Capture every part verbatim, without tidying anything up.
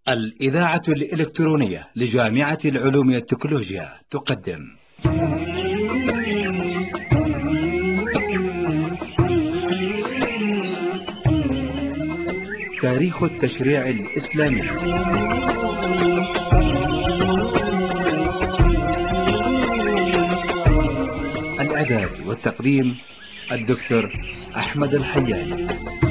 الإذاعة الإلكترونية لجامعة العلوم والتكنولوجيا تقدم تاريخ التشريع الإسلامي. الإعداد والتقديم الدكتور أحمد الحياني.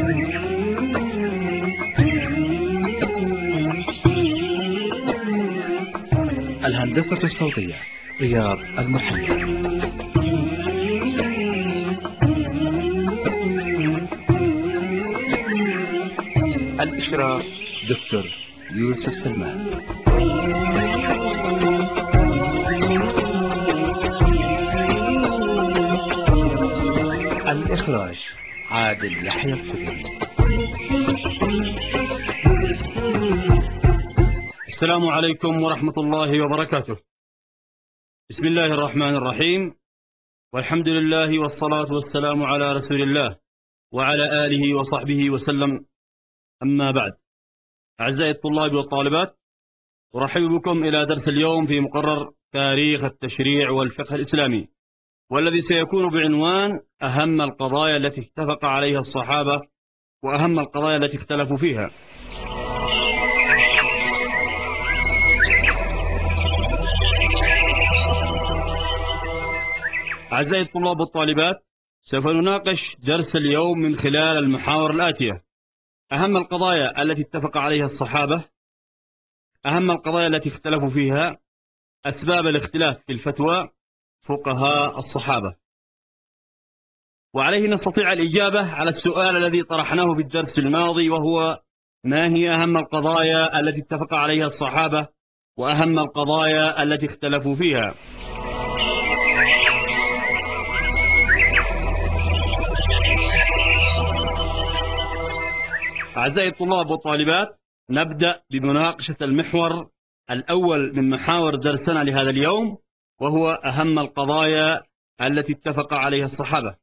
الهندسة الصوتية رياض المحلي. الإشراف دكتور يوسف سلمان. الإخراج عادل يحيى القدري. السلام عليكم ورحمة الله وبركاته. بسم الله الرحمن الرحيم، والحمد لله والصلاة والسلام على رسول الله وعلى آله وصحبه وسلم. أما بعد، أعزائي الطلاب والطالبات، أرحب بكم إلى درس اليوم في مقرر تاريخ التشريع والفقه الإسلامي، والذي سيكون بعنوان أهم القضايا التي اتفق عليها الصحابة وأهم القضايا التي اختلفوا فيها. أعزائي الطلاب والطالبات، سوف نناقش درس اليوم من خلال المحاور الآتية: أهم القضايا التي اتفق عليها الصحابة، أهم القضايا التي اختلفوا فيها، أسباب الاختلاف في الفتوى، فقهاء الصحابة. وعليه نستطيع الإجابة على السؤال الذي طرحناه في الدرس الماضي، وهو: ما هي أهم القضايا التي اتفق عليها الصحابة وأهم القضايا التي اختلفوا فيها؟ أعزائي الطلاب والطالبات، نبدأ بمناقشة المحور الأول من محاور درسنا لهذا اليوم، وهو أهم القضايا التي اتفق عليها الصحابة.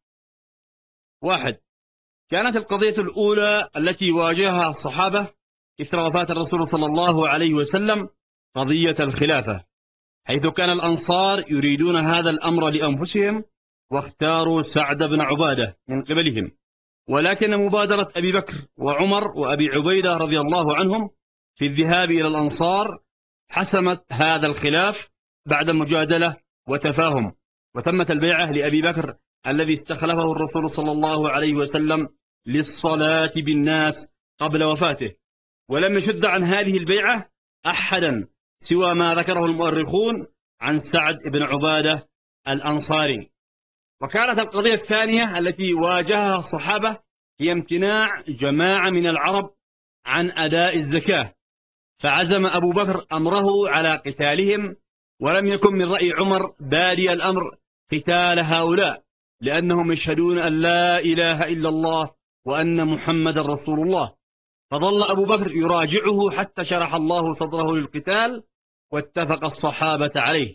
واحد، كانت القضية الأولى التي واجهها الصحابة إثر وفاة الرسول صلى الله عليه وسلم قضية الخلافة، حيث كان الأنصار يريدون هذا الأمر لأنفسهم واختاروا سعد بن عبادة من قبلهم، ولكن مبادرة أبي بكر وعمر وأبي عبيدة رضي الله عنهم في الذهاب إلى الأنصار حسمت هذا الخلاف بعد مجادلة وتفاهم، وتمت البيعة لأبي بكر الذي استخلفه الرسول صلى الله عليه وسلم للصلاة بالناس قبل وفاته، ولم يشد عن هذه البيعة أحدا سوى ما ذكره المؤرخون عن سعد بن عبادة الأنصاري. وكانت القضية الثانية التي واجهها الصحابة هي امتناع جماعة من العرب عن أداء الزكاة، فعزم أبو بكر أمره على قتالهم، ولم يكن من رأي عمر بادي الأمر قتال هؤلاء، لأنهم يشهدون أن لا إله إلا الله وأن محمد رسول الله. فظل أبو بكر يراجعه حتى شرح الله صدره للقتال واتفق الصحابة عليه.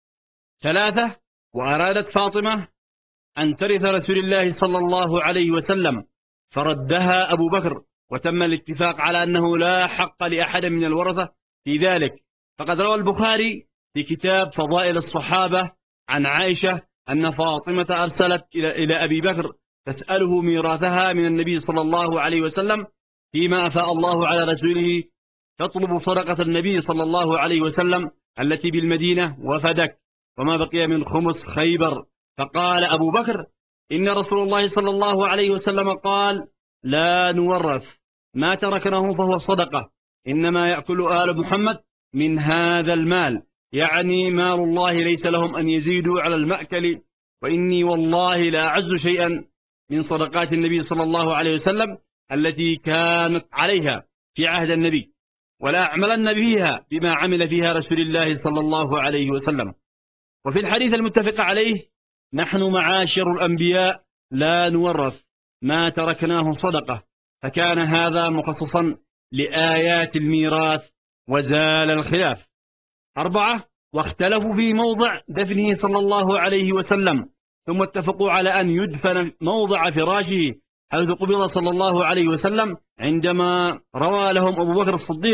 ثلاثة، وأرادت فاطمة أن ترث رسول الله صلى الله عليه وسلم، فردها أبو بكر، وتم الاتفاق على أنه لا حق لأحد من الورثة في ذلك. فقد روى البخاري في كتاب فضائل الصحابة عن عائشة أن فاطمة أرسلت إلى أبي بكر تسأله ميراثها من النبي صلى الله عليه وسلم فيما أفاء الله على رسوله، تطلب صدقة النبي صلى الله عليه وسلم التي بالمدينة وفدك وما بقي من خمس خيبر. فقال أبو بكر: إن رسول الله صلى الله عليه وسلم قال: لا نورث، ما تركناه فهو صدقة، إنما يأكل آل محمد من هذا المال، يعني مال الله ليس لهم أن يزيدوا على المأكل، وإني والله لا أعز شيئا من صدقات النبي صلى الله عليه وسلم التي كانت عليها في عهد النبي، ولا أعملن بها بما عمل فيها رسول الله صلى الله عليه وسلم. وفي الحديث المتفق عليه: نحن معاشر الأنبياء لا نورث، ما تركناه صدقة، فكان هذا مخصصا لآيات الميراث وزال الخلاف. أربعة، واختلفوا في موضع دفنه صلى الله عليه وسلم، ثم اتفقوا على أن يدفن موضع فراشه حيث قبض صلى الله عليه وسلم، عندما روى لهم أبو بكر الصديق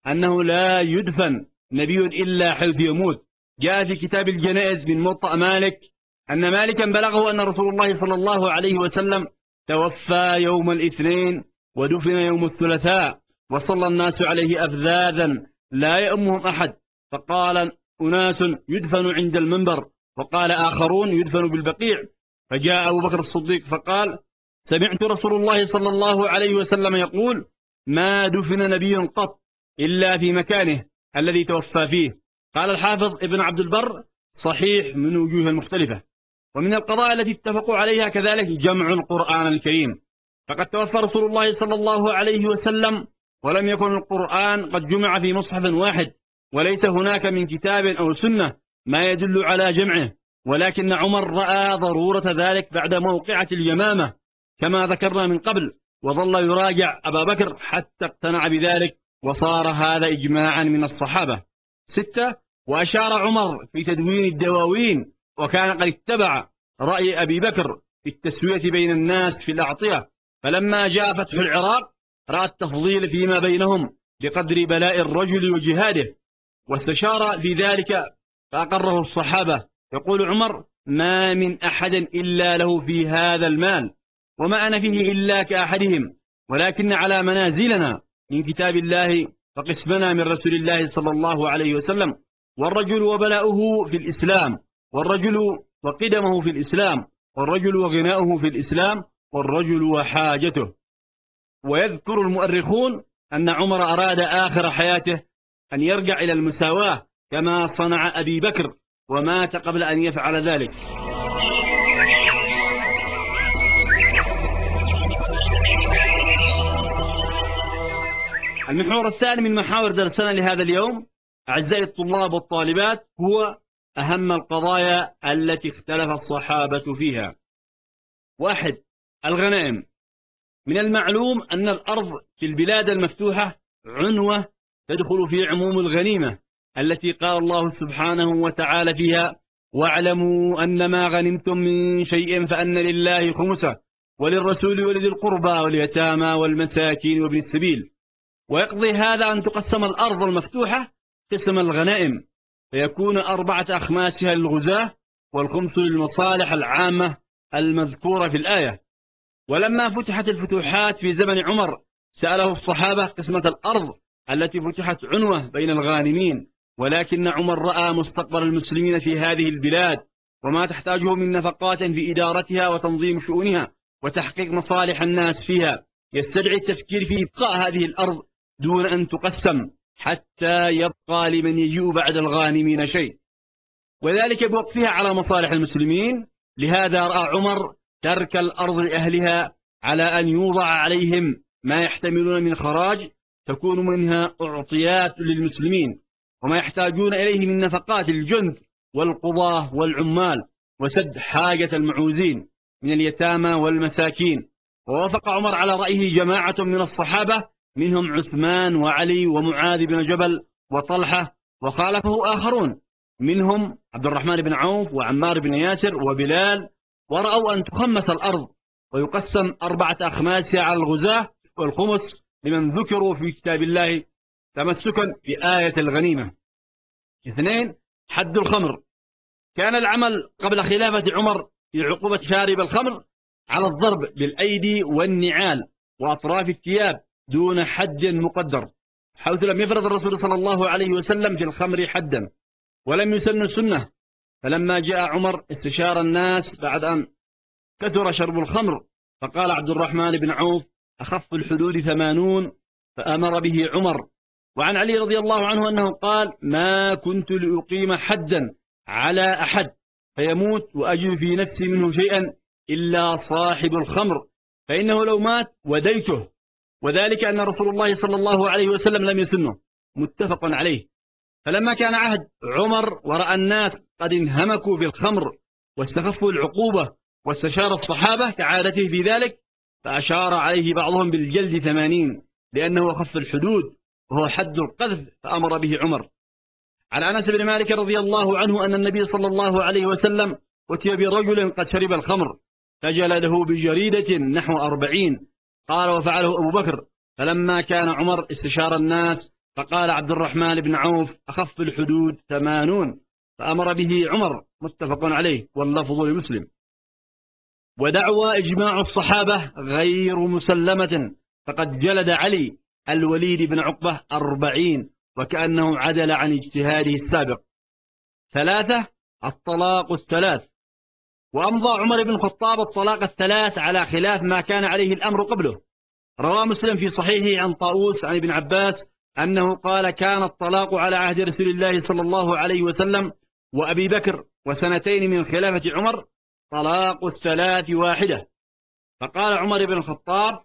أنه لا يدفن نبي إلا حيث يموت. جاء في كتاب الجنائز من موطأ مالك أن مالكا بلغه أن رسول الله صلى الله عليه وسلم توفى يوم الاثنين ودفن يوم الثلاثاء، وصلى الناس عليه أفذاذا لا يأمهم أحد، فقال أناس يدفن عند المنبر، وقال آخرون يدفن بالبقيع. فجاء أبو بكر الصديق فقال سمعت رسول الله صلى الله عليه وسلم يقول ما دفن نبي قط إلا في مكانه الذي توفى فيه. قال الحافظ ابن عبد البر صحيح من وجوه مختلفة. ومن القضايا التي اتفقوا عليها كذلك جمع القرآن الكريم، فقد توفى رسول الله صلى الله عليه وسلم ولم يكن القرآن قد جمع في مصحف واحد، وليس هناك من كتاب أو سنة ما يدل على جمعه، ولكن عمر رأى ضرورة ذلك بعد موقعة اليمامة كما ذكرنا من قبل، وظل يراجع أبا بكر حتى اقتنع بذلك، وصار هذا إجماعا من الصحابة. ستة، وأشار عمر في تدوين الدواوين، وكان قد اتبع رأي أبي بكر في التسوية بين الناس في الأعطية، فلما جاء فتح العراق رأى التفضيل فيما بينهم بقدر بلاء الرجل وجهاده، واستشار في ذلك فأقره الصحابة. يقول عمر ما من أحد إلا له في هذا المال، وما أنا فيه إلا كأحدهم، ولكن على منازلنا من كتاب الله فقسمنا من رسول الله صلى الله عليه وسلم، والرجل وبلاؤه في الإسلام، والرجل وقدمه في الإسلام، والرجل وغناؤه في الإسلام، والرجل وحاجته. ويذكر المؤرخون أن عمر أراد آخر حياته أن يرجع إلى المساواة كما صنع أبي بكر، ومات قبل أن يفعل ذلك. المحور الثاني من محاور درسنا لهذا اليوم أعزائي الطلاب والطالبات هو أهم القضايا التي اختلف الصحابة فيها. واحد، الغنائم. من المعلوم أن الأرض في البلاد المفتوحة عنوة تدخل في عموم الغنيمة التي قال الله سبحانه وتعالى فيها واعلموا أنما غنمتم من شيء فأن لله خمسه وللرسول ولذي القربى واليتامى والمساكين وابن السبيل. ويقضي هذا أن تقسم الأرض المفتوحة قسم الغنائم، فيكون أربعة أخماسها للغزاة والخمس للمصالح العامة المذكورة في الآية. ولما فتحت الفتوحات في زمن عمر سأله الصحابة قسمة الأرض التي فتحت عنوة بين الغانمين، ولكن عمر رأى مستقبل المسلمين في هذه البلاد وما تحتاجه من نفقات في إدارتها وتنظيم شؤونها وتحقيق مصالح الناس فيها، يستدعي التفكير في إبقاء هذه الأرض دون أن تقسم حتى يبقى لمن يجيء بعد الغانمين شيء، وذلك بوقفها على مصالح المسلمين. لهذا رأى عمر ترك الأرض لأهلها على أن يوضع عليهم ما يحتملون من خراج تكون منها أعطيات للمسلمين، وما يحتاجون إليه من نفقات الجند والقضاة والعمال، وسد حاجة المعوزين من اليتامى والمساكين. ووافق عمر على رأيه جماعة من الصحابة منهم عثمان وعلي ومعاذ بن جبل وطلحة، وخالفه آخرون منهم عبد الرحمن بن عوف وعمار بن ياسر وبلال، ورأوا أن تخمس الأرض ويقسم أربعة أخماسها على الغزاة والخمس لمن ذكروا في كتاب الله تمسكا بآية الغنيمة. اثنين، حد الخمر. كان العمل قبل خلافة عمر في عقوبة شارب الخمر على الضرب بالأيدي والنعال وأطراف الثياب دون حد مقدر، حيث لم يفرض الرسول صلى الله عليه وسلم في الخمر حدا ولم يسن السنة. فلما جاء عمر استشار الناس بعد أن كثر شرب الخمر، فقال عبد الرحمن بن عوف أخف الحدود ثمانون، فأمر به عمر. وعن علي رضي الله عنه أنه قال ما كنت لأقيم حدا على أحد فيموت وأجد في نفسي منه شيئا إلا صاحب الخمر، فإنه لو مات وديته، وذلك أن رسول الله صلى الله عليه وسلم لم يسنه، متفق عليه. فلما كان عهد عمر ورأى الناس قد انهمكوا في الخمر واستخفوا العقوبة واستشار الصحابة كعادته في ذلك، فأشار عليه بعضهم بالجلد ثمانين لأنه أخف الحدود وهو حد القذف، فأمر به عمر. عن أنس بن مالك رضي الله عنه أن النبي صلى الله عليه وسلم أتي برجل قد شرب الخمر فجلده بجريدة نحو أربعين، قال وفعله أبو بكر. فلما كان عمر استشار الناس فقال عبد الرحمن بن عوف: أخف الحدود ثمانون، فأمر به عمر، متفق عليه واللفظ لمسلم. ودعوى إجماع الصحابة غير مسلمة، فقد جلد علي الوليد بن عقبة أربعين، وكأنه عدل عن اجتهاده السابق. ثلاثة: الطلاق الثلاث. وأمضى عمر بن الخطاب الطلاق الثلاث على خلاف ما كان عليه الأمر قبله. روى مسلم في صحيحه عن طاووس عن ابن عباس أنه قال: كان الطلاق على عهد رسول الله صلى الله عليه وسلم وأبي بكر وسنتين من خلافة عمر طلاق الثلاث واحدة. فقال عمر بن الخطاب: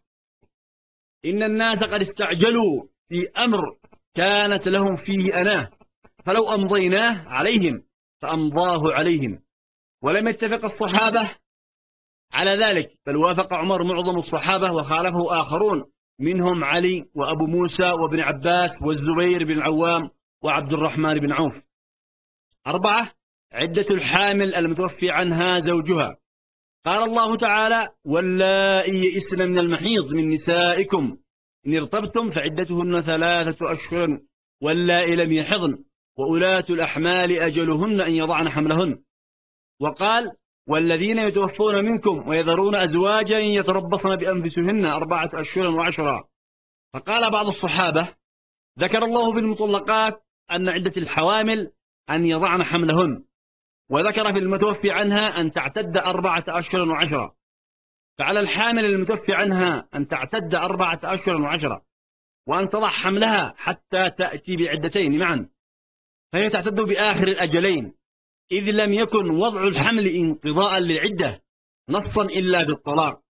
إن الناس قد استعجلوا في أمر كانت لهم فيه أناه، فلو أمضيناه عليهم فأمضاه عليهم. ولم يتفق الصحابة على ذلك، بل وافق عمر معظم الصحابة وخالفه آخرون، منهم علي وأبو موسى وابن عباس والزبير بن العوام وعبد الرحمن بن عوف. أربعة: عدة الحامل المتوفي عنها زوجها. قال الله تعالى: واللائي يئسن من المحيض من نسائكم إن ارتبتم فعدتهن ثلاثة أشهر واللائي لم يحضن وأولاة الأحمال أجلهن أن يضعن حملهن. وقال: والذين يتوفون منكم ويذرون أزواجا يتربصن بأنفسهن أربعة أشهر وعشرا. فقال بعض الصحابة: ذكر الله في المطلقات أن عدة الحوامل أن يضعن حملهن، وذكر في المتوفي عنها أن تعتد أربعة أشهر وعشرة، فعلى الحامل المتوفي عنها أن تعتد أربعة أشهر وعشرة، وأن تضع حملها حتى تأتي بعدتين معا، فهي تعتد بآخر الأجلين، إذ لم يكن وضع الحمل انقضاء للعدة نصا إلا بالطلاق.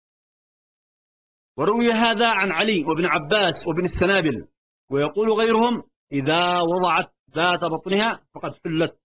وروي هذا عن علي وابن عباس وابن السنابل. ويقول غيرهم: إذا وضعت ذات بطنها فقد حلت.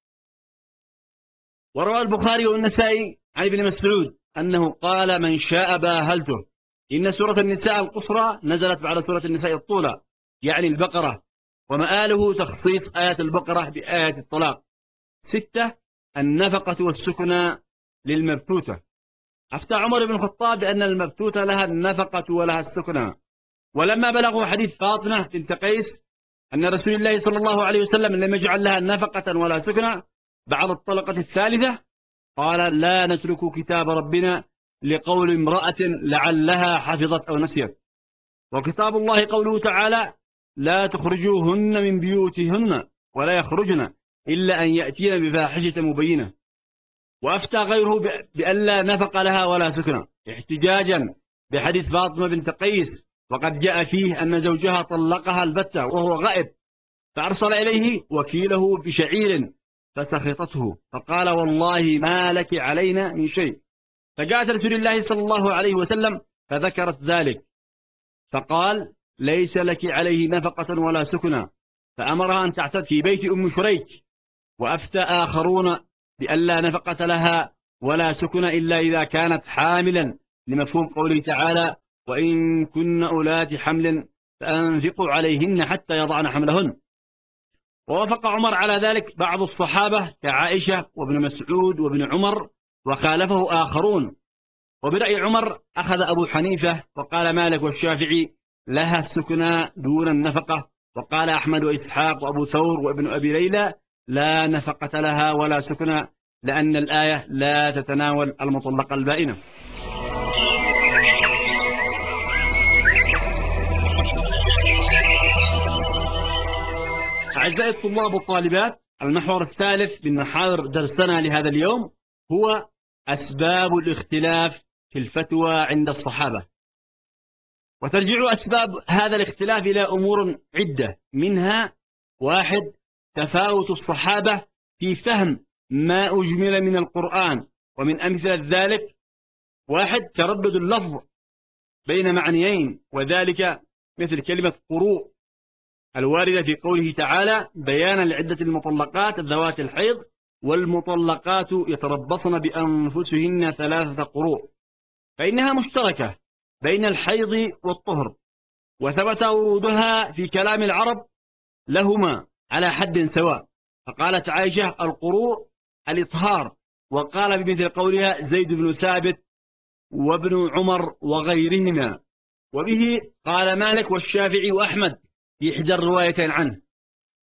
وروى البخاري والنسائي عن ابن مسعود أنه قال: من شاء باهلته. إن سورة النساء القصرى نزلت بعد سورة النساء الطولى، يعني البقرة، ومآله تخصيص آية البقرة بآية الطلاق. ستة: النفقة والسكنى للمبتوتة. أفتى عمر بن الخطاب بأن المبتوتة لها النفقة ولها السكنى. ولما بلغوا حديث فاطمة بنت قيس أن رسول الله صلى الله عليه وسلم لم يجعل لها نفقة ولا سكنى بعد الطلقة الثالثة، قال: لا نترك كتاب ربنا لقول امرأة لعلها حفظت أو نسيت. وكتاب الله قوله تعالى: لا تخرجوهن من بيوتهن ولا يخرجن إلا أن يأتين بفاحشة مبينة. وأفتى غيره بأن لا نفق لها ولا سكنى، احتجاجا بحديث فاطمة بنت قيس، وقد جاء فيه أن زوجها طلقها البتة وهو غائب، فأرسل إليه وكيله بشعير فسخطته، فقال: والله ما لك علينا من شيء. فجاءت رسول الله صلى الله عليه وسلم فذكرت ذلك، فقال: ليس لك عليه نفقة ولا سكنى، فأمرها أن تعتد في بيت أم شريك. وأفتى آخرون بأن لا نفقة لها ولا سكن إلا إذا كانت حاملا، لمفهوم قوله تعالى: وإن كن أولات حمل فأنفقوا عليهن حتى يضعن حملهن. ووافق عمر على ذلك بعض الصحابة كعائشة وابن مسعود وابن عمر، وخالفه آخرون. وبرأي عمر أخذ أبو حنيفة، وقال مالك والشافعي: لها السكنى دون النفقة. وقال أحمد وإسحاق وأبو ثور وابن أبي ليلى: لا نفقة لها ولا سكنى، لأن الآية لا تتناول المطلقة البائنة. أعزائي الطلاب والطالبات، المحور الثالث من محاور درسنا لهذا اليوم هو أسباب الاختلاف في الفتوى عند الصحابة. وترجع أسباب هذا الاختلاف إلى أمور عدة، منها: واحد، تفاوت الصحابة في فهم ما أجمل من القرآن. ومن أمثلة ذلك: واحد، تردد اللفظ بين معنيين، وذلك مثل كلمة قروء الواردة في قوله تعالى: بيانا لعدة المطلقات ذوات الحيض والمطلقات يتربصن بأنفسهن ثلاثة قروء، فإنها مشتركة بين الحيض والطهر، وثبت ورودها في كلام العرب لهما على حد سواء. فقالت عائشة: القروء الإطهار، وقال بمثل قولها زيد بن ثابت وابن عمر وغيرهما. وبه قال مالك والشافعي وأحمد في إحدى الروايتين عنه.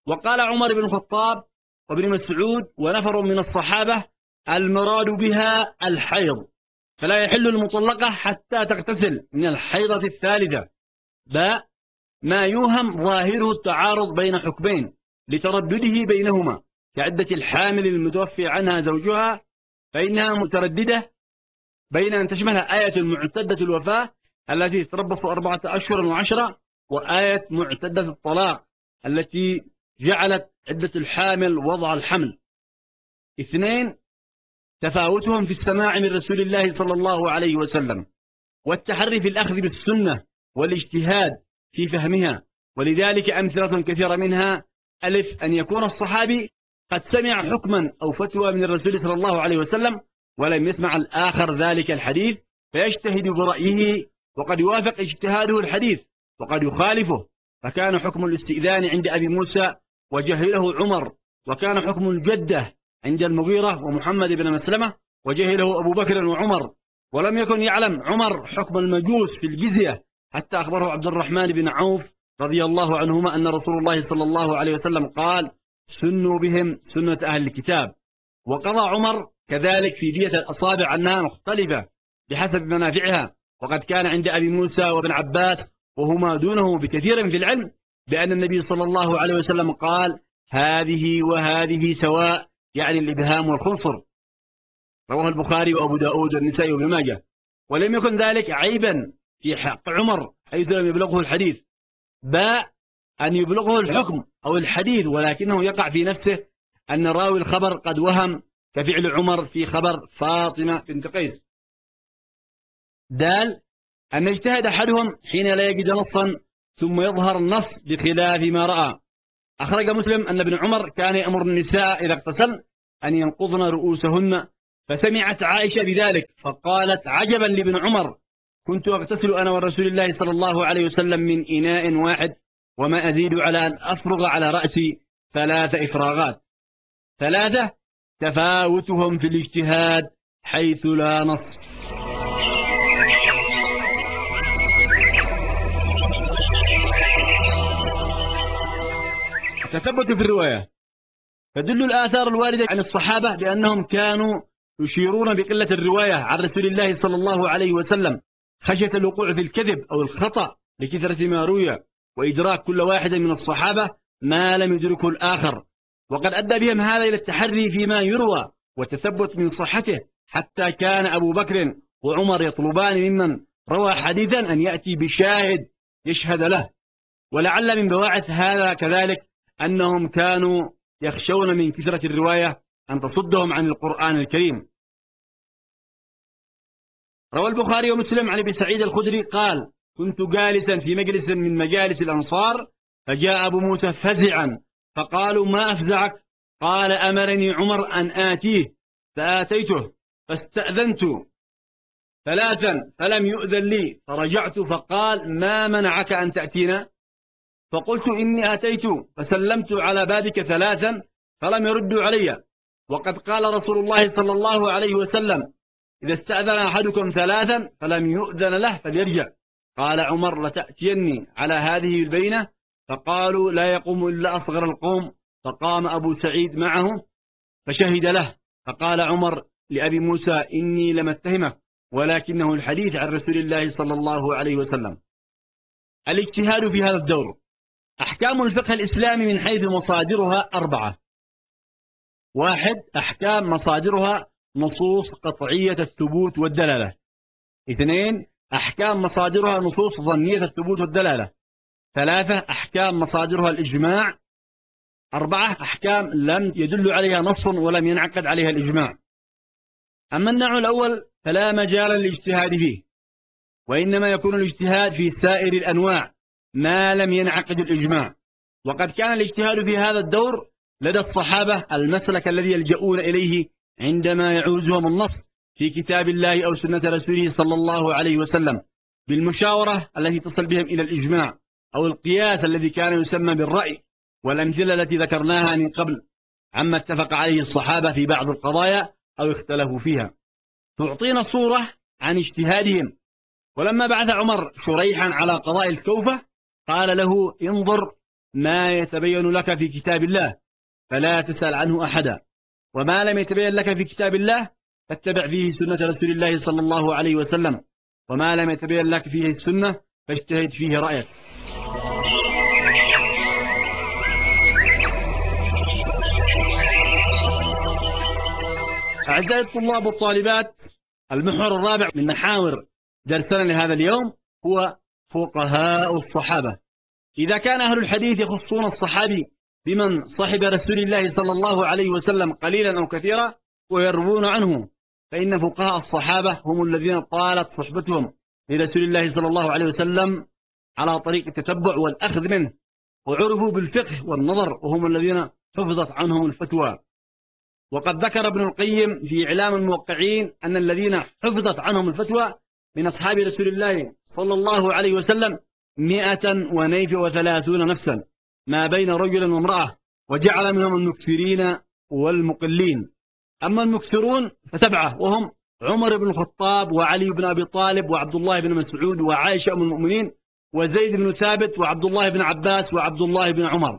وقال عمر بن الخطاب وابن مسعود ونفر من الصحابة: المراد بها الحيض، فلا يحل المطلقة حتى تغتسل من الحيضة الثالثة. باء ما يوهم ظاهره التعارض بين حكمين لتردده بينهما، كعدة الحامل المتوفي عنها زوجها، فإنها مترددة بين أن تشملها آية معتدة الوفاة التي تتربص أربعة أشهر وعشرة، وآية معتدة الطلاق التي جعلت عدة الحامل وضع الحمل. اثنين، تفاوتهم في السماع من رسول الله صلى الله عليه وسلم، والتحري في الأخذ بالسنة والاجتهاد في فهمها، ولذلك أمثلة كثيرة منها: ألف، أن يكون الصحابي قد سمع حكما أو فتوى من الرسول صلى الله عليه وسلم ولم يسمع الآخر ذلك الحديث فيجتهد برأيه، وقد يوافق اجتهاده الحديث وقد يخالفه، فكان حكم الاستئذان عند أبي موسى وجهله عمر، وكان حكم الجدة عند المغيرة ومحمد بن مسلمة وجهله أبو بكر وعمر، ولم يكن يعلم عمر حكم المجوس في الجزية حتى أخبره عبد الرحمن بن عوف رضي الله عنهما أن رسول الله صلى الله عليه وسلم قال: سنوا بهم سنة أهل الكتاب. وقضى عمر كذلك في دية الأصابع أنها مختلفة بحسب منافعها، وقد كان عند أبي موسى وابن عباس وهما دونه بكثير في العلم بأن النبي صلى الله عليه وسلم قال: هذه وهذه سواء، يعني الإبهام والخنصر. رواه البخاري وأبو داود والنسائي وابن ماجه. ولم يكن ذلك عيبا في حق عمر حيث لم يبلغه الحديث، باء أن يبلغه الحكم أو الحديث ولكنه يقع في نفسه أن راوي الخبر قد وهم، كفعل عمر في خبر فاطمة بنت قيس. دال أن يجتهد أحدهم حين لا يجد نصا ثم يظهر النص بخلاف ما رأى. أخرج مسلم أن ابن عمر كان يأمر النساء إذا اغتسلن أن ينقضن رؤوسهن، فسمعت عائشة بذلك فقالت: عجبا لابن عمر، كنت أغتسل أنا ورسول الله صلى الله عليه وسلم من إناء واحد وما أزيد على أن أفرغ على رأسي ثلاث إفراغات. ثلاثة، تفاوتهم في الاجتهاد حيث لا نص. التثبت في الرواية. تدل الآثار الواردة عن الصحابة بأنهم كانوا يشيرون بقلة الرواية عن رسول الله صلى الله عليه وسلم خشية الوقوع في الكذب أو الخطأ لكثرة ما روي، وإدراك كل واحد من الصحابة ما لم يدركه الآخر، وقد أدى بهم هذا إلى التحري فيما يروى والتثبت من صحته، حتى كان أبو بكر وعمر يطلبان ممن روى حديثا أن يأتي بشاهد يشهد له. ولعل من بواعث هذا كذلك أنهم كانوا يخشون من كثرة الرواية أن تصدهم عن القرآن الكريم. روى البخاري ومسلم عن ابي سعيد الخدري قال: كنت جالسا في مجلس من مجالس الأنصار فجاء أبو موسى فزعا، فقالوا: ما أفزعك؟ قال: أمرني عمر أن آتيه فآتيته، فاستأذنت ثلاثا فلم يؤذن لي، فرجعت فقال: ما منعك أن تأتينا؟ فقلت: إني أتيت فسلمت على بابك ثلاثا فلم يردوا علي، وقد قال رسول الله صلى الله عليه وسلم: إذا استأذن أحدكم ثلاثا فلم يؤذن له فليرجع. قال عمر: لتأتيني على هذه البينة؟ فقالوا: لا يقوم إلا أصغر القوم. فقام أبو سعيد معه فشهد له، فقال عمر لأبي موسى: إني لم أتهمك، ولكنه الحديث عن رسول الله صلى الله عليه وسلم. الاجتهاد في هذا الدور. أحكام الفقه الإسلامي من حيث مصادرها أربعة. واحد، أحكام مصادرها نصوص قطعية الثبوت والدلالة. اثنين، أحكام مصادرها نصوص ظنية الثبوت والدلالة. ثلاثة، أحكام مصادرها الإجماع. أربعة، أحكام لم يدل عليها نص ولم ينعقد عليها الإجماع. أما النوع الأول فلا مجال للاجتهاد فيه، وإنما يكون الاجتهاد في سائر الأنواع ما لم ينعقد الإجماع. وقد كان الاجتهاد في هذا الدور لدى الصحابة المسلك الذي يلجؤون إليه عندما يعوزهم النص في كتاب الله أو سنة رسوله صلى الله عليه وسلم، بالمشاورة التي تصل بهم إلى الإجماع، أو القياس الذي كان يسمى بالرأي، والأمثلة التي ذكرناها من قبل عما اتفق عليه الصحابة في بعض القضايا أو اختلفوا فيها، تعطينا صورة عن اجتهادهم. ولما بعث عمر شريحا على قضاء الكوفة قال له: انظر ما يتبين لك في كتاب الله فلا تسأل عنه أحدا، وما لم يتبين لك في كتاب الله فاتبع فيه سنة رسول الله صلى الله عليه وسلم، وما لم يتبين لك فيه السنة فاجتهد فيه رأيك. أعزائي الطلاب والطالبات، المحور الرابع من محاور درسنا لهذا اليوم هو فقهاء الصحابة. إذا كان أهل الحديث يخصون الصحابي بمن صحب رسول الله صلى الله عليه وسلم قليلا أو كثيرا ويروون عنه، فإن فقهاء الصحابة هم الذين طالت صحبتهم لرسول الله صلى الله عليه وسلم على طريق التتبع والأخذ منه، وعرفوا بالفقه والنظر، وهم الذين حفظت عنهم الفتوى. وقد ذكر ابن القيم في إعلام الموقعين أن الذين حفظت عنهم الفتوى من أصحاب رسول الله صلى الله عليه وسلم مئة ونيف وثلاثون نفسا ما بين رجل وامرأة، وجعل منهم المكثرين والمقلين. أما المكثرون فسبعة، وهم عمر بن الخطاب وعلي بن أبي طالب وعبد الله بن مسعود وعائشة أم المؤمنين وزيد بن ثابت وعبد الله بن عباس وعبد الله بن عمر.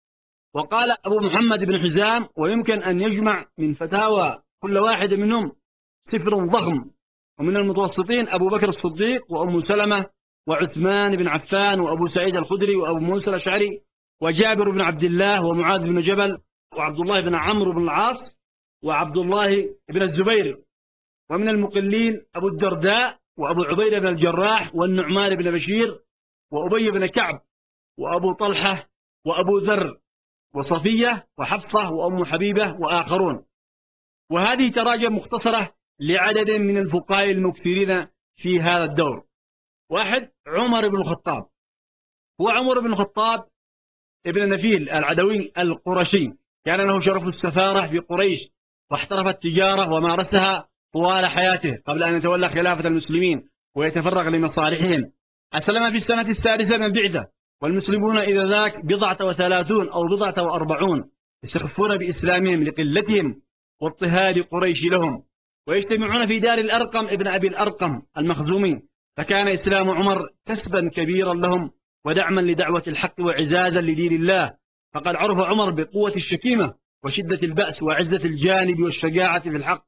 وقال أبو محمد بن حزام: ويمكن أن يجمع من فتاوى كل واحد منهم سفر ضخم. ومن المتوسطين أبو بكر الصديق وأم سلمة وعثمان بن عفان وأبو سعيد الخدري وأبو موسى الأشعري وجابر بن عبد الله ومعاذ بن جبل وعبد الله بن عمرو بن العاص وعبد الله بن الزبير. ومن المقلين أبو الدرداء وأبو عبيدة بن الجراح والنعمان بن بشير وأبي بن كعب وأبو طلحة وأبو ذر وصفية وحفصة وأم حبيبة وآخرون. وهذه تراجم مختصرة لعدد من الفقهاء المكثرين في هذا الدور. واحد، عمر بن الخطاب. هو عمر بن الخطاب ابن نفيل العدوي القرشي، كان له شرف السفارة في قريش، واحترف التجارة ومارسها طوال حياته قبل أن يتولى خلافة المسلمين ويتفرغ لمصالحهم. أسلم في السنة السادسة من البعثة، والمسلمون إذا ذاك بضعة وثلاثون أو بضعة وأربعون، يستخفون بإسلامهم لقلتهم واضطهاد قريش لهم، ويجتمعون في دار الأرقم ابن أبي الأرقم المخزومي. فكان إسلام عمر كسبا كبيرا لهم ودعما لدعوة الحق وعزازا لدين الله، فقد عرف عمر بقوة الشكيمة وشدة البأس وعزة الجانب والشجاعة في الحق.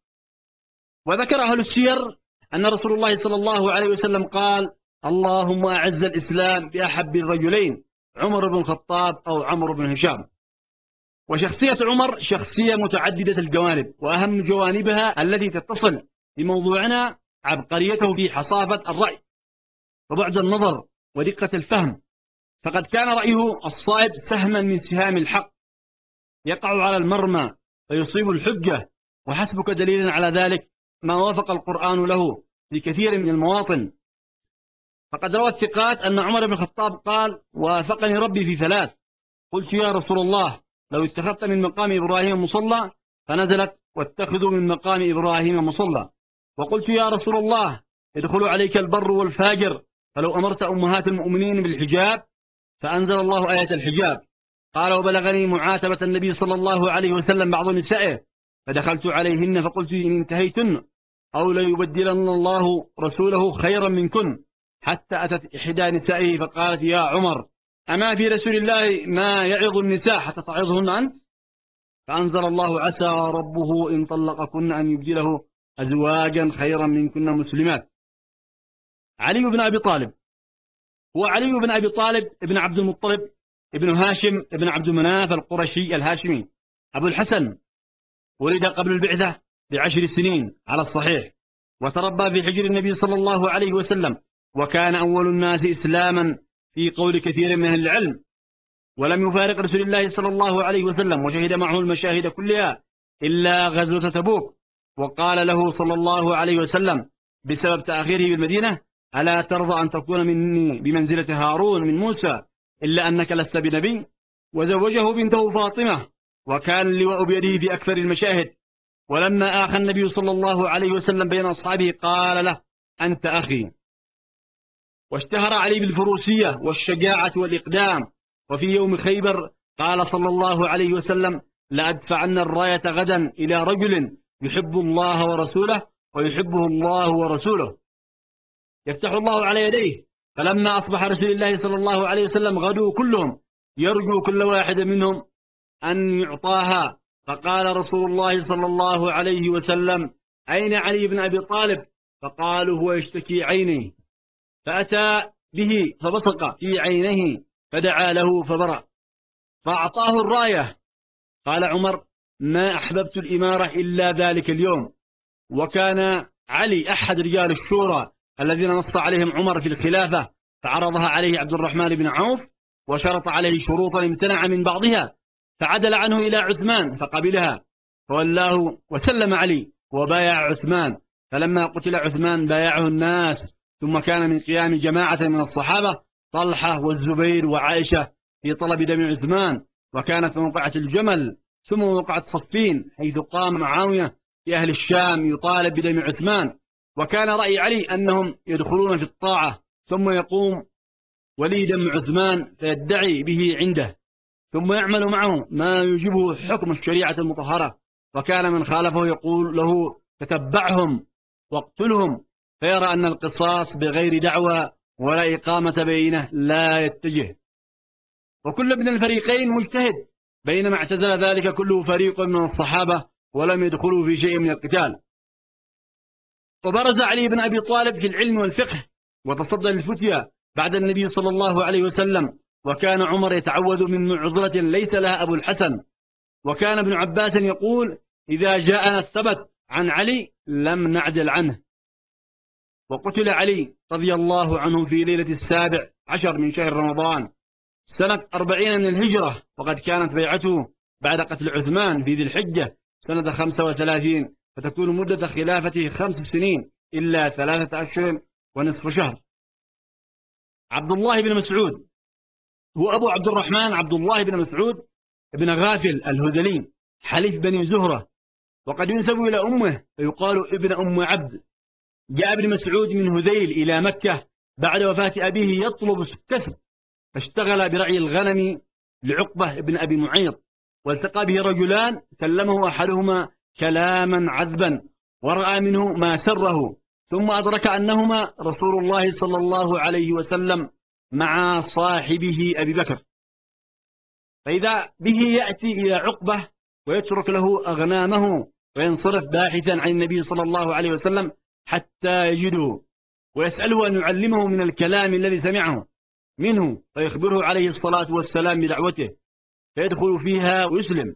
وذكر أهل السير أن رسول الله صلى الله عليه وسلم قال: اللهم أعز الإسلام بأحب الرجلين، عمر بن الخطاب أو عمرو بن هشام. وشخصية عمر شخصية متعددة الجوانب، وأهم جوانبها التي تتصل بموضوعنا عبقريته في حصافة الرأي وبعد النظر ودقة الفهم، فقد كان رأيه الصائب سهما من سهام الحق يقع على المرمى فيصيب الحجة، وحسبك دليلا على ذلك ما وافق القرآن له في كثير من المواطن. فقد روى الثقات أن عمر بن الخطاب قال: وافقني ربي في ثلاث، قلت يا رسول الله لو اتخذت من مقام إبراهيم مصلى، فنزلت: واتخذوا من مقام إبراهيم مصلى. وقلت يا رسول الله يدخل عليك البر والفاجر، فلو أمرت أمهات المؤمنين بالحجاب، فأنزل الله آية الحجاب. قال: وبلغني معاتبة النبي صلى الله عليه وسلم بعض نسائه، فدخلت عليهن فقلت إن انتهيتن أو ليبدلن الله رسوله خيرا منكن، حتى أتت إحدى نسائه فقالت: يا عمر أما في رسول الله ما يعظ النساء حتى تعظهن أنت؟ فأنزل الله: عسى ربه إن طلقكن أن يبدله أزواجا خيرا منكن مسلمات. علي بن أبي طالب. هو علي بن أبي طالب ابن عبد المطلب ابن هاشم ابن عبد مناف القرشي الهاشمي أبو الحسن، ولد قبل البعثة بعشر سنين على الصحيح، وتربى في حجر النبي صلى الله عليه وسلم، وكان أول الناس إسلاما في قول كثير من أهل العلم، ولم يفارق رسول الله صلى الله عليه وسلم، وشهد معه المشاهد كلها إلا غزوة تبوك. وقال له صلى الله عليه وسلم بسبب تأخيره بالمدينة: ألا ترضى أن تكون مني بمنزلة هارون من موسى إلا أنك لست بنبي؟ وزوجه بنته فاطمة، وكان اللواء بيده في أكثر المشاهد. ولما آخى النبي صلى الله عليه وسلم بين أصحابه قال له: أنت أخي. واشتهر علي بالفروسية والشجاعة والإقدام، وفي يوم خيبر قال صلى الله عليه وسلم: لأدفعن الراية غدا إلى رجل يحب الله ورسوله ويحبه الله ورسوله، يفتح الله على يديه. فلما أصبح رسول الله صلى الله عليه وسلم غدوا كلهم يرجو كل واحد منهم أن يعطاها. فقال رسول الله صلى الله عليه وسلم: أين علي بن أبي طالب؟ فقالوا: هو يشتكي عينيه. فأتى به فبصق في عينيه فدعا له فبرأ، فأعطاه الراية. قال عمر: ما أحببت الإمارة إلا ذلك اليوم. وكان علي أحد رجال الشورى الذين نص عليهم عمر في الخلافة، فعرضها عليه عبد الرحمن بن عوف وشرط عليه شروطا امتنع من بعضها، فعدل عنه إلى عثمان فقبلها، فولاه وسلم علي وبايع عثمان. فلما قتل عثمان بايعه الناس، ثم كان من قيام جماعة من الصحابة طلحة والزبير وعائشة في طلب دم عثمان، وكانت موقعة الجمل، ثم موقعة صفين حيث قام معاوية في أهل الشام يطالب بدم عثمان. وكان رأي علي أنهم يدخلون في الطاعة، ثم يقوم ولي دم عثمان فيدعي به عنده، ثم يعمل معه ما يوجبه حكم الشريعة المطهرة. وكان من خالفه يقول له: تتبعهم واقتلهم، فيرى أن القصاص بغير دعوى ولا إقامة بينه لا يتجه. وكل من الفريقين مجتهد، بينما اعتزل ذلك كله فريق من الصحابة ولم يدخلوا في شيء من القتال. وبرز علي بن أبي طالب في العلم والفقه، وتصدى للفتيا بعد النبي صلى الله عليه وسلم. وكان عمر يتعوذ من معذرة ليس لها أبو الحسن. وكان ابن عباس يقول: إذا جاءنا الثبت عن علي لم نعدل عنه. وقتل علي رضي الله عنه في ليلة السابع عشر من شهر رمضان سنة أربعين من الهجرة، وقد كانت بيعته بعد قتل عثمان في ذي الحجة سنة خمسة وثلاثين، فتكون مدة خلافته خمس سنين إلا ثلاثة أشهر ونصف شهر. عبد الله بن مسعود هو أبو عبد الرحمن عبد الله بن مسعود بن غافل الهذلي حليف بني زهرة، وقد ينسب إلى أمه فيقال ابن أم عبد. جاء ابن مسعود من هذيل إلى مكة بعد وفاة أبيه يطلب الكسب، فاشتغل برعي الغنم لعقبة بن أبي معيط، والتقى به رجلان كلمه أحدهما كلاما عذبا ورأى منه ما سره، ثم أدرك أنهما رسول الله صلى الله عليه وسلم مع صاحبه أبي بكر، فإذا به يأتي إلى عقبة ويترك له أغنامه وينصرف باحثا عن النبي صلى الله عليه وسلم حتى يجده، ويسأله أن يعلمه من الكلام الذي سمعه منه، فيخبره عليه الصلاة والسلام بدعوته فيدخل فيها ويسلم.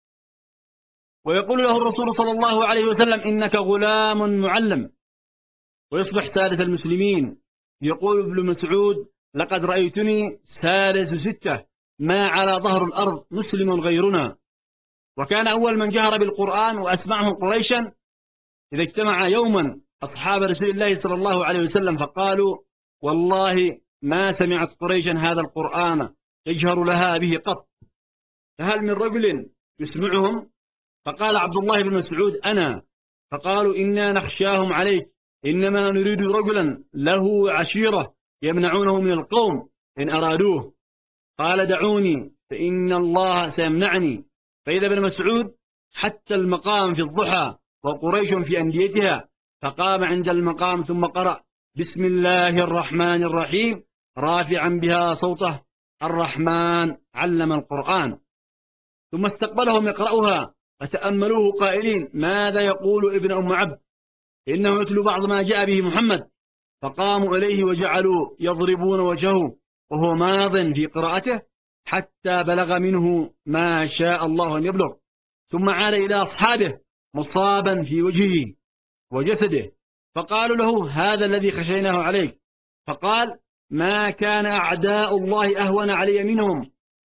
ويقول له الرسول صلى الله عليه وسلم: إنك غلام معلم، ويصبح سادس المسلمين. يقول ابن مسعود: لقد رأيتني سادس ستة ما على ظهر الأرض مسلم غيرنا. وكان أول من جهر بالقرآن وأسمعهم قريشا إذا اجتمع يوما أصحاب رسول الله صلى الله عليه وسلم فقالوا: والله ما سمعت قريشا هذا القرآن يجهر لها به قط، فهل من رجل يسمعهم؟ فقال عبد الله بن مسعود: أنا. فقالوا: إنا نخشاهم عليك، إنما نريد رجلا له عشيرة يمنعونه من القوم إن أرادوه. قال: دعوني فإن الله سيمنعني. فإذا ابن مسعود حتى المقام في الضحى وقريش في أنديتها، فقام عند المقام ثم قرأ: بسم الله الرحمن الرحيم، رافعا بها صوته: الرحمن علم القرآن. ثم استقبلهم يقرأها فتأملوه قائلين: ماذا يقول ابن أم عبد؟ إنه يتلو بعض ما جاء به محمد. فقاموا إليه وجعلوا يضربون وجهه وهو ماض في قراءته حتى بلغ منه ما شاء الله أن يبلغ، ثم عاد إلى أصحابه مصابا في وجهه وجسده، فقالوا له: هذا الذي خشيناه عليك. فقال: ما كان أعداء الله أهون علي منهم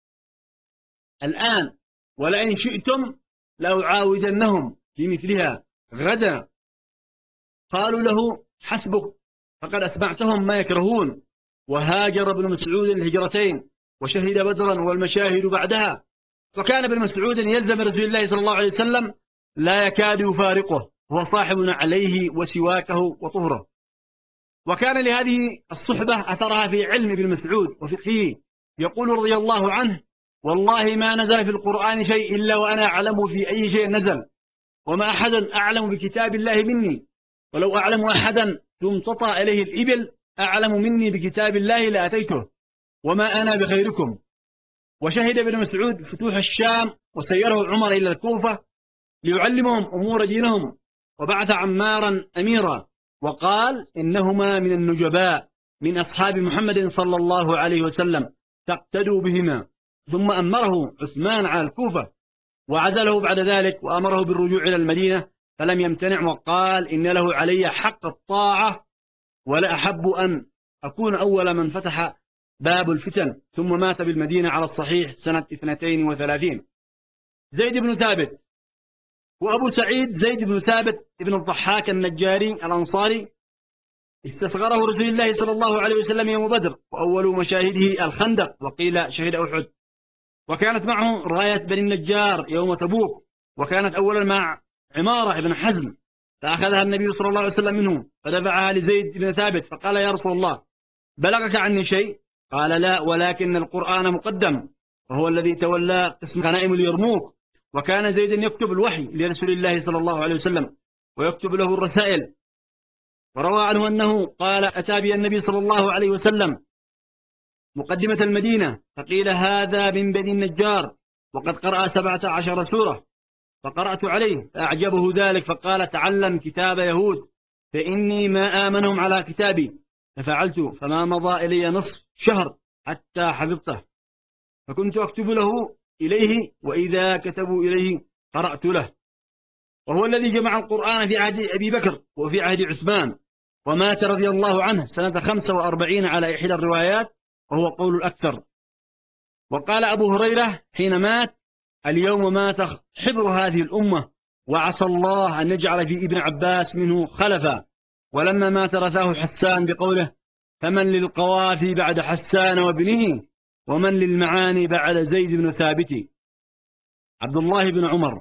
الآن، ولئن شئتم لأعاودنهم في مثلها غدا. قالوا له: حسبك، فقد أسمعتهم ما يكرهون. وهاجر ابن مسعود الهجرتين وشهد بدرا والمشاهد بعدها، وكان ابن مسعود يلزم رسول الله صلى الله عليه وسلم لا يكاد يفارقه، هو صاحب عليه وسواكه وطهره. وكان لهذه الصحبة أثرها في علم ابن مسعود وفقهه. يقول رضي الله عنه: والله ما نزل في القرآن شيء إلا وأنا أعلم في أي شيء نزل، وما أحد أعلم بكتاب الله مني، ولو أعلم أحدا تمتطى إليه الإبل أعلم مني بكتاب الله لأتيته، وما أنا بخيركم. وشهد ابن مسعود فتوح الشام، وسيره عمر إلى الكوفة ليعلمهم أمور دينهم، وبعث عمارا أميرا، وقال إنهما من النجباء من أصحاب محمد صلى الله عليه وسلم تقتدوا بهما. ثم أمره عثمان على الكوفة وعزله بعد ذلك، وأمره بالرجوع إلى المدينة، فلم يمتنع وقال إن له علي حق الطاعة، ولا أحب أن أكون أول من فتح باب الفتن. ثم مات بالمدينة على الصحيح سنة اثنتين وثلاثين. زيد بن ثابت. وأبو سعيد زيد بن ثابت ابن الضحاك النجاري الأنصاري، استصغره رسول الله صلى الله عليه وسلم يوم بدر، وأول مشاهده الخندق، وقيل شهد أحد. وكانت معه راية بني النجار يوم تبوك، وكانت أولا مع عمارة بن حزم، فأخذها النبي صلى الله عليه وسلم منه فدفعها لزيد بن ثابت، فقال يا رسول الله بلغك عني شيء؟ قال لا، ولكن القرآن مقدم، وهو الذي تولى قسم غنائم اليرموك. وكان زيد يكتب الوحي لرسول الله صلى الله عليه وسلم ويكتب له الرسائل. وروى عنه أنه قال أتى بي النبي صلى الله عليه وسلم مقدمة المدينة، فقيل هذا من بني النجار وقد قرأ سبعة عشر سورة، فقرأت عليه فأعجبه ذلك، فقال تعلم كتاب يهود فإني ما آمنهم على كتابي، ففعلت، فما مضى إلي نصف شهر حتى حفظته، فكنت أكتب له إليه، وإذا كتبوا إليه قرأت له. وهو الذي جمع القرآن في عهد أبي بكر وفي عهد عثمان، ومات رضي الله عنه سنة خمسة وأربعين على إحدى الروايات، وهو قول الأكثر. وقال أبو هريرة حين مات اليوم مات حبر هذه الأمة، وعسى الله أن يجعل في ابن عباس منه خلفا. ولما مات رثاه حسان بقوله فمن للقوافي بعد حسان وابنه، ومن للمعاني بعد زيد بن ثابت. عبد الله بن عمر.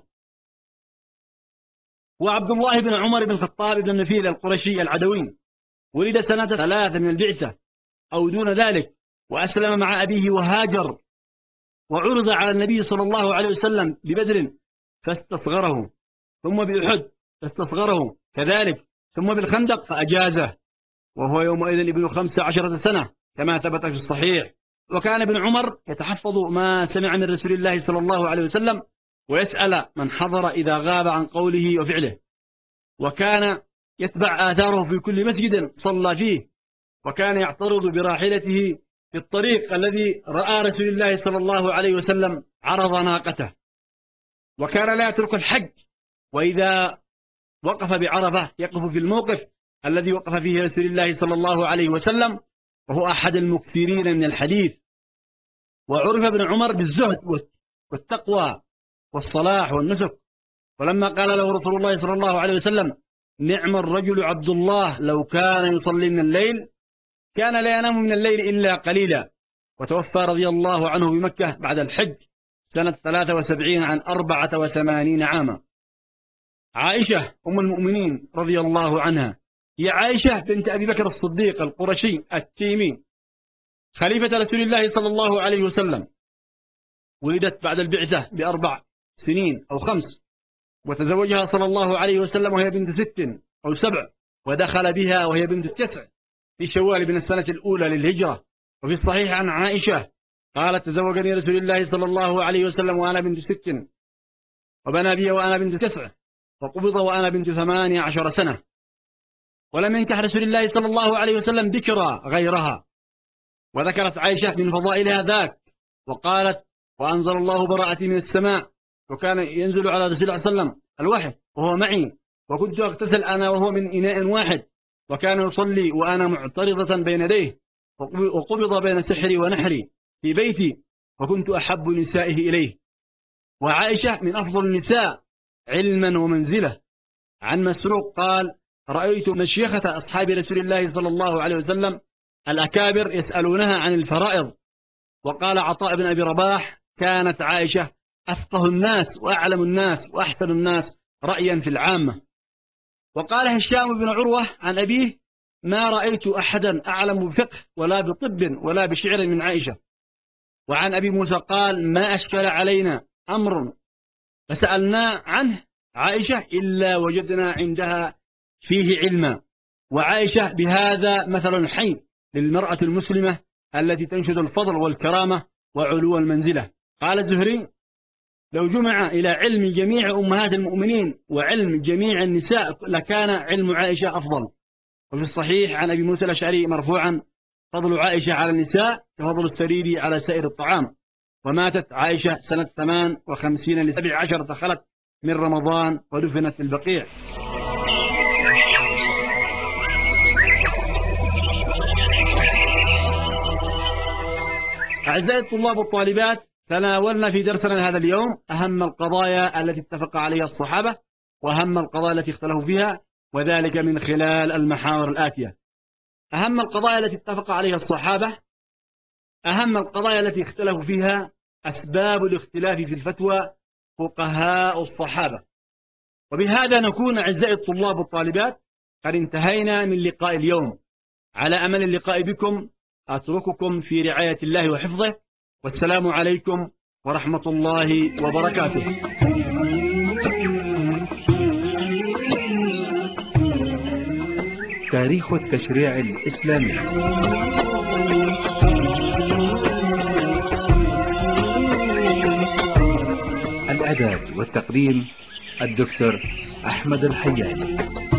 وعبد الله بن عمر بن الخطاب بن النفيل القرشي العدوي، ولد سنة ثلاثة من البعثة أو دون ذلك، وأسلم مع أبيه وهاجر، وعرض على النبي صلى الله عليه وسلم ببدر فاستصغره، ثم بأحد فاستصغره كذلك، ثم بالخندق فأجازه، وهو يومئذ ابن خمس عشرة سنة كما ثبت في الصحيح. وكان ابن عمر يتحفظ ما سمع من رسول الله صلى الله عليه وسلم، ويسأل من حضر إذا غاب عن قوله وفعله، وكان يتبع آثاره في كل مسجد صلى فيه، وكان يعترض براحلته في الطريق الذي رأى رسول الله صلى الله عليه وسلم عرض ناقته. وكان لا يترك الحج، وإذا وقف بعرفة يقف في الموقف الذي وقف فيه رسول الله صلى الله عليه وسلم، وهو أحد المكثرين من الحديث. وعرف ابن عمر بالزهد والتقوى والصلاح والنسك. ولما قال له رسول الله صلى الله عليه وسلم نعم الرجل عبد الله لو كان يصلي من الليل، كان لا ينام من الليل إلا قليلا. وتوفى رضي الله عنه بمكة بعد الحج سنة ثلاثة وسبعين عن أربعة وثمانين عاما. عائشة أم المؤمنين رضي الله عنها هي عائشة بنت أبي بكر الصديق القرشي التيمي، خليفة رسول الله صلى الله عليه وسلم. ولدت بعد البعثة بأربع سنين أو خمس، وتزوجها صلى الله عليه وسلم وهي بنت ست أو سبع، ودخل بها وهي بنت تسع في شوال من السنة الأولى للهجرة. وفي الصحيح عن عائشة قالت تزوجني رسول الله صلى الله عليه وسلم وأنا بنت ست، وبنى بي وأنا بنت تسع، وقبض وأنا بنت ثمانية عشر سنة، ولم ينكح رسول الله صلى الله عليه وسلم بكرا غيرها. وذكرت عائشة من فضائلها ذاك وقالت وأنزل الله براءتي من السماء، وكان ينزل على رسول الله صلى الله عليه وسلم الوحي وهو معي، وكنت أغتسل أنا وهو من إناء واحد، وكان يصلي وأنا معترضة بين يديه، وقبض بين سحري ونحري في بيتي، وكنت أحب نسائه إليه. وعائشة من أفضل النساء علما ومنزلة. عن مسروق قال رأيت مشيخة أصحاب رسول الله صلى الله عليه وسلم الأكابر يسألونها عن الفرائض. وقال عطاء بن أبي رباح كانت عائشة أفقه الناس وأعلم الناس وأحسن الناس رأيا في العامة. وقال هشام بن عروة عن أبيه ما رأيت أحدا أعلم بفقه ولا بطب ولا بشعر من عائشة. وعن أبي موسى قال ما أشكل علينا أمر فسألنا عنه عائشة إلا وجدنا عندها فيه علما. وعائشة بهذا مثل حي للمرأة المسلمة التي تنشد الفضل والكرامة وعلو المنزلة. قال الزهري: لو جمع إلى علم جميع أمهات المؤمنين وعلم جميع النساء لكان علم عائشة أفضل. وفي الصحيح عن أبي موسى الأشعري مرفوعا: فضل عائشة على النساء كفضل الثريد على سائر الطعام. وماتت عائشة سنة ثمان وخمسين لسبع عشر دخلت من رمضان ودفنت في البقيع. أعزائي الطلاب والطالبات، تناولنا في درسنا هذا اليوم أهم القضايا التي اتفق عليها الصحابة وأهم القضايا التي اختلفوا فيها، وذلك من خلال المحاور الآتية. أهم القضايا التي اتفق عليها الصحابة. أهم القضايا التي اختلفوا فيها: أسباب الاختلاف في الفتوى، فقهاء الصحابة. وبهذا نكون أعزائي الطلاب والطالبات قد انتهينا من لقاء اليوم. على أمل اللقاء بكم، أترككم في رعاية الله وحفظه، والسلام عليكم ورحمة الله وبركاته. تاريخ التشريع الإسلامي. الإعداد والتقديم الدكتور أحمد الحياني.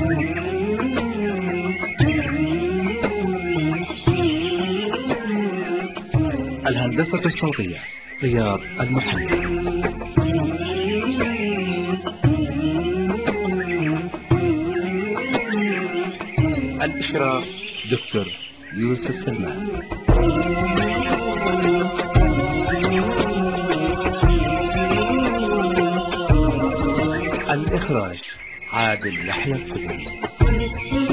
الهندسة الصوتية رياض المحلي. الإشراف دكتور يوسف سلمان. الإخراج عادل يحيى القدري.